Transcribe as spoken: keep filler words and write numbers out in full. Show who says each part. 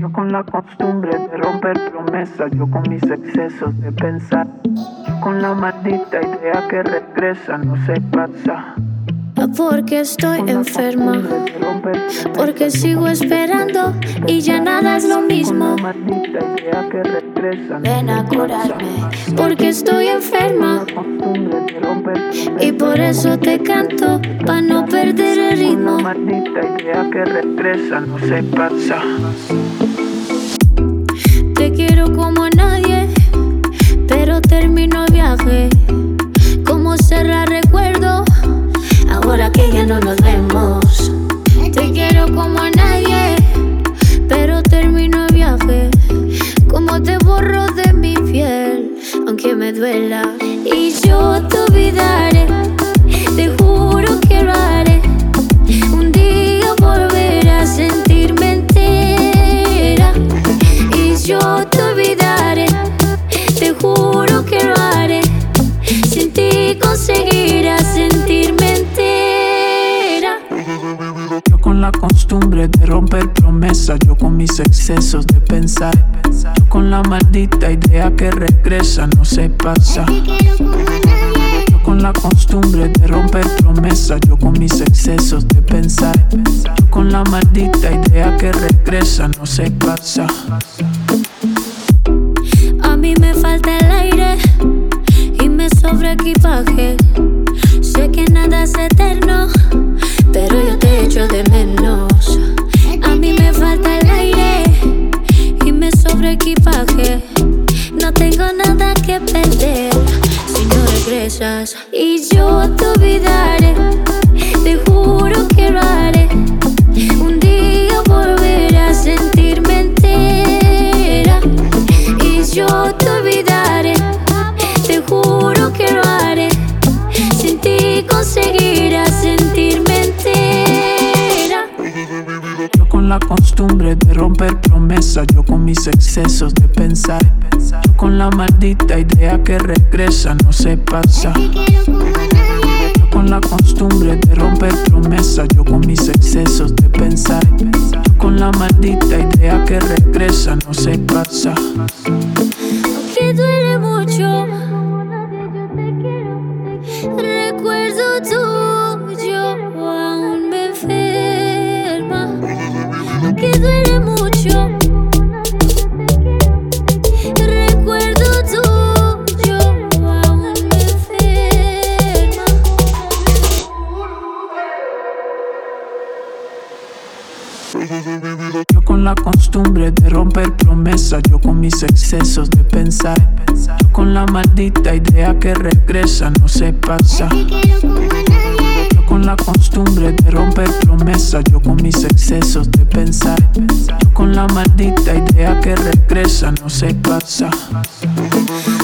Speaker 1: Yo con la costumbre de romper promesas, yo con mis excesos de pensar, con la maldita idea que regresa, no se pasa.
Speaker 2: Porque estoy enferma, porque sigo esperando y ya nada es lo mismo. Ven a curarme, porque estoy enferma y por eso te canto, pa' no perder el ritmo.
Speaker 1: Una maldita idea que regresa, no se pasa.
Speaker 2: Te quiero como a nadie, pero termino el viaje. Como cerrar recuerdo, ahora que ya no nos vemos. Te quiero como a nadie, pero termino el viaje. Como te borro de mi piel, aunque me duela. Y yo te olvidaré, te juro que lo haré. Un día volveré a sentirme entera. Y yo te olvidaré, te juro que lo haré. Sin ti conseguiré sentirme entera.
Speaker 1: Yo con la costumbre de romper promesas, yo con mis excesos de pensar, yo con la maldita idea que regresa, no se pasa. Yo con la costumbre de romper promesas, yo con mis excesos de pensar, yo con la maldita idea que regresa, no se pasa.
Speaker 2: A mí me falta el aire y me sobra equipaje. Sé que nada es eterno, pero yo te echo de menos. A mí me falta el aire y me sobra equipaje. No tengo nada que perder si no regresas. Y yo te olvidaré, te juro que lo haré. Un día volveré a sentirme entera. Y yo te olvidaré, te juro que lo haré. Sin ti conseguiré sentirme entera.
Speaker 1: Yo con la costumbre de romper promesas, yo con mis excesos de pensar, yo con la maldita idea que regresa, no se pasa. Yo con la costumbre de romper promesas, yo con mis excesos de pensar, yo con la maldita idea que regresa, no se pasa.
Speaker 2: Aunque duele mucho, recuerdo tuyo aún me enferma. Aunque duele mucho, recuerdo tuyo aún me enferma.
Speaker 1: Yo con la costumbre de romper promesas, yo con mis excesos de pensar, yo con la maldita idea que regresa, no se pasa. Yo con la costumbre de romper promesas, yo con mis excesos de pensar, yo con la maldita idea que regresa, no se pasa.